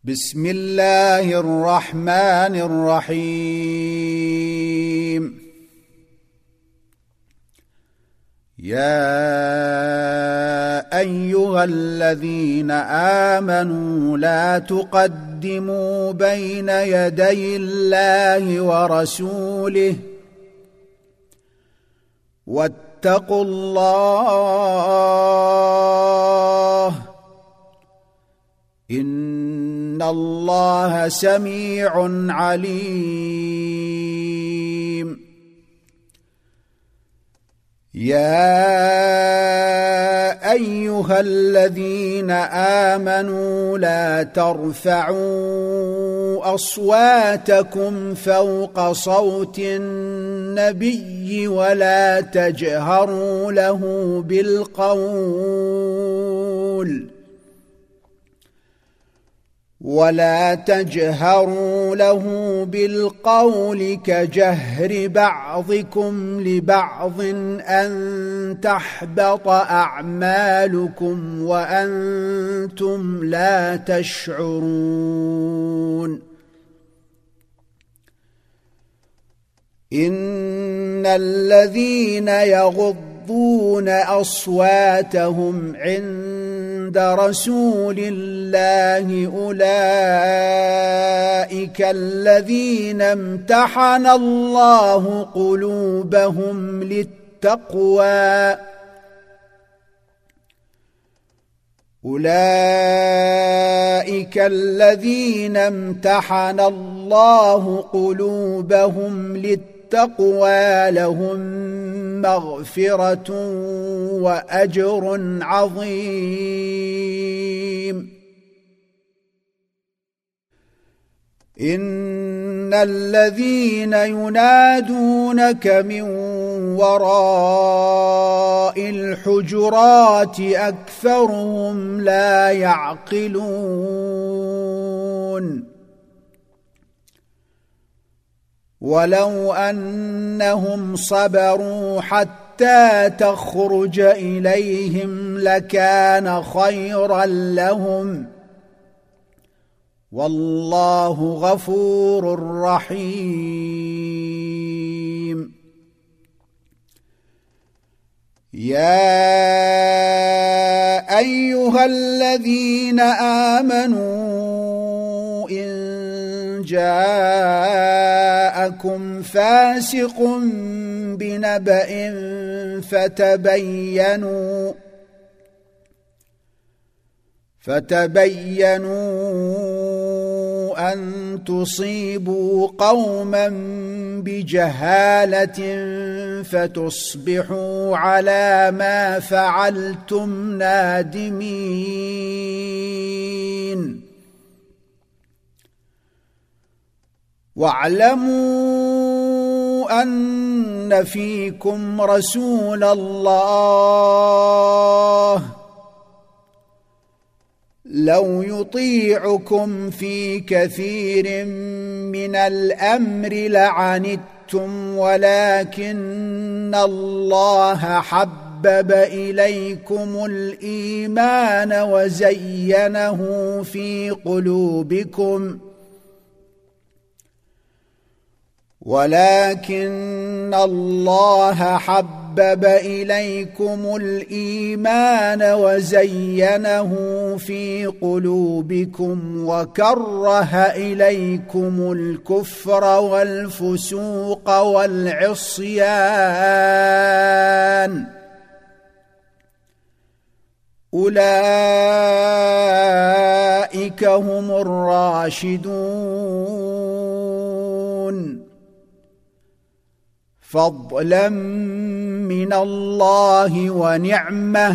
بسم الله الرحمن الرحيم. يا أيها الذين آمنوا لا تقدموا بين يدي الله ورسوله واتقوا الله إن الله سميع عليم. يا أيها الذين آمنوا لا ترفعوا أصواتكم فوق صوت النبي ولا تجهروا له بالقول كجهر بعضكم لبعض أن تحبط أعمالكم وأنتم لا تشعرون. إن الذين يغضون أصواتهم عند رسول الله أولئك الذين امتحن الله قلوبهم للتقوى لهم مغفرة وأجر عظيم. إن الذين ينادونك من وراء الحجرات أكثرهم لا يعقلون. ولو أنهم صبروا حتى تخرج إليهم لكان خيرا لهم والله غفور رحيم. يا أيها الذين آمنوا إن جاءكم فاسق بنبأ فتبينوا أن تصيبوا قوما بجهالة فتصبحوا على ما فعلتم نادمين. واعلموا أن فيكم رسول الله لو يطيعكم في كثير من الأمر لعنتم ولكن الله حبب إليكم الإيمان وزينه في قلوبكم وكره إليكم الكفر والفسوق والعصيان أولئك هم الراشدون فضلا من الله ونعمه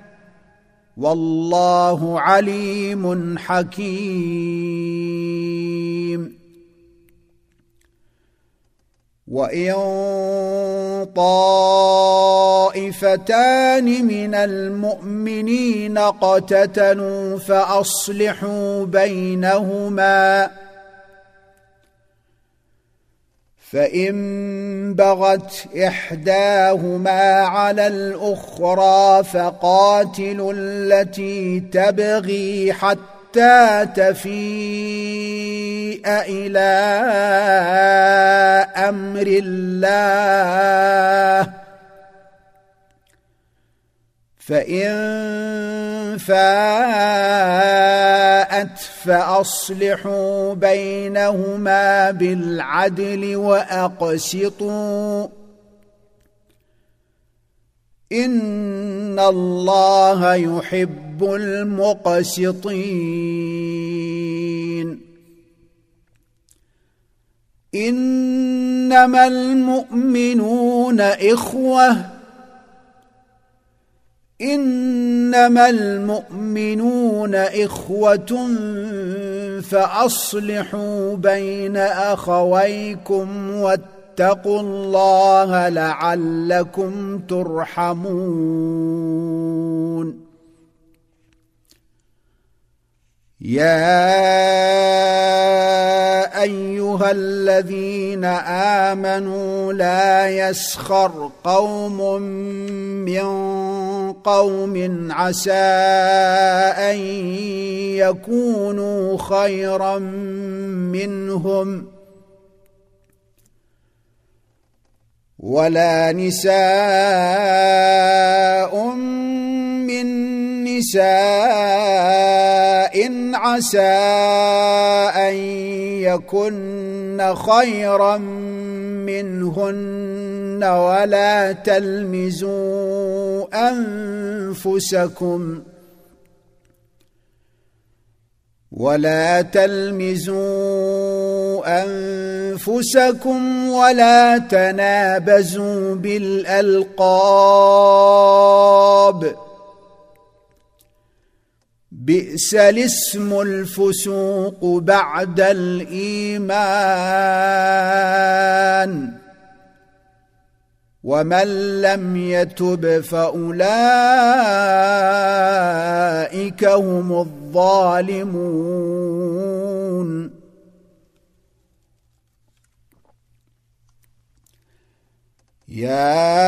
والله عليم حكيم. وإن طائفتان من المؤمنين اقتتلوا فأصلحوا بينهما فإن بغت إحداهما على الأخرى فقاتلوا التي تبغي حتى حتى تفيء إلى أمر الله، فإن فاءت فأصلحوا بينهما بالعدل وأقسطوا إن الله يحب المقسطين. إنما المؤمنون إخوة فأصلحوا بين أخويكم واتقوا الله لعلكم ترحمون. يا أيها الذين آمنوا لا يسخر قوم من قوم عسى أن يكونوا خيرا منهم، ولا نساء من نساء عسى أن يكن خيرا منهن، ولا تلمزوا أنفسكم ولا تنابزوا بالألقاب، بئس الاسم الفسوق بعد الإيمان، ومن لم يتب فأولئك هم الظالمون. يا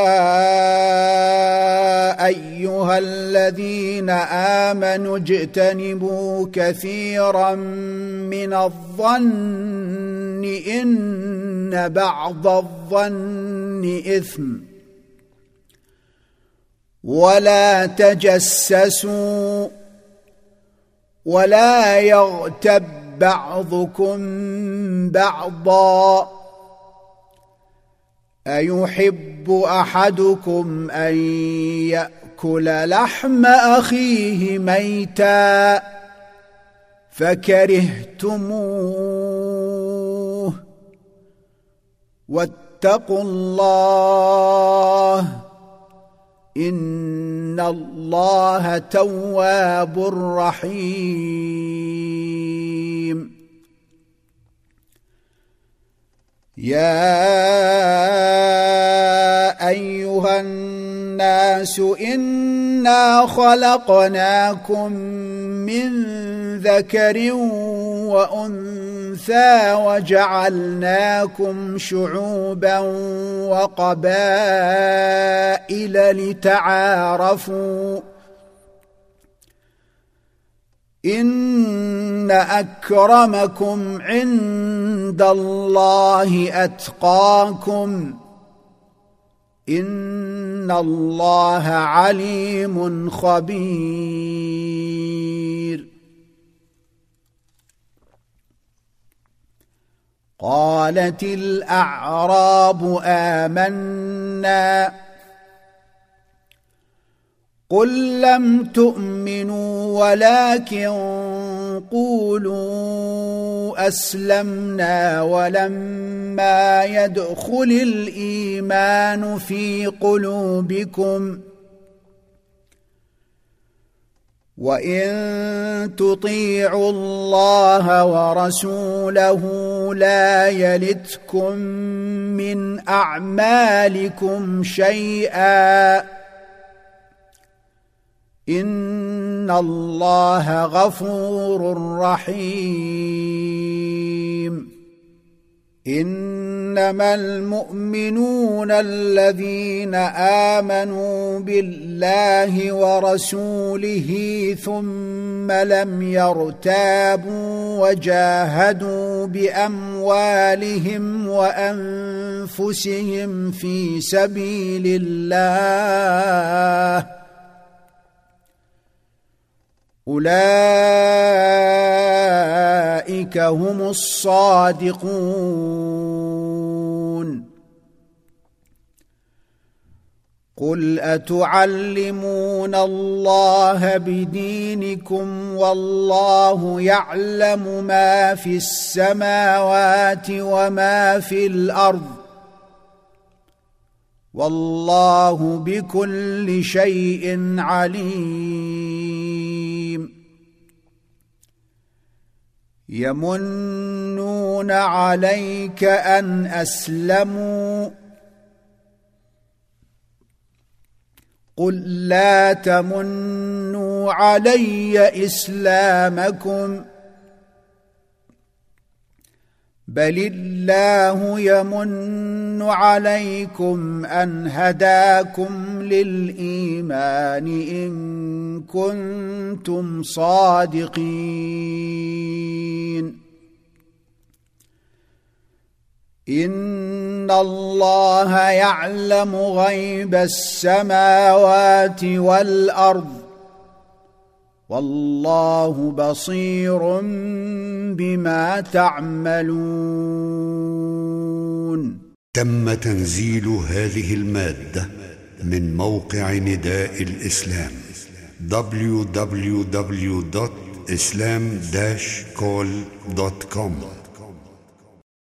أيها الذين آمنوا اجتنبوا كثيرا من الظن إن بعض الظن إثم، ولا تجسسوا ولا يغتب بعضكم بعضا، أيحب أحدكم أن يأكل لحم أخيه ميتا فكرهتموه، واتقوا الله إن الله تواب رحيم. يا أيها الناس إنا خلقناكم من ذكر وأنثى وجعلناكم شعوبا وقبائل لتعارفوا إن أكرمكم عند الله أتقاكم إن الله عليم خبير. قالت الأعراب آمنا قل لم تؤمنوا ولكن قولوا أسلمنا ولما يدخل الإيمان في قلوبكم وإن تطيعوا الله ورسوله لا يلتكم من أعمالكم شيئا إن الله غفور رحيم. إنما المؤمنون الذين آمنوا بالله ورسوله ثم لم يرتابوا وجاهدوا بأموالهم وأنفسهم في سبيل الله أولئك هم الصادقون. قل أتعلمون الله بدينكم والله يعلم ما في السماوات وما في الأرض والله بكل شيء عليم. يمنون عليك أن أسلموا قل لا تمنوا علي إسلامكم بل الله يمن عليكم أن هداكم للإيمان إن كنتم صادقين. إن الله يعلم غيب السماوات والأرض والله بصير بما تعملون. تم تنزيل هذه المادة من موقع نداء الإسلام www.islam-call.com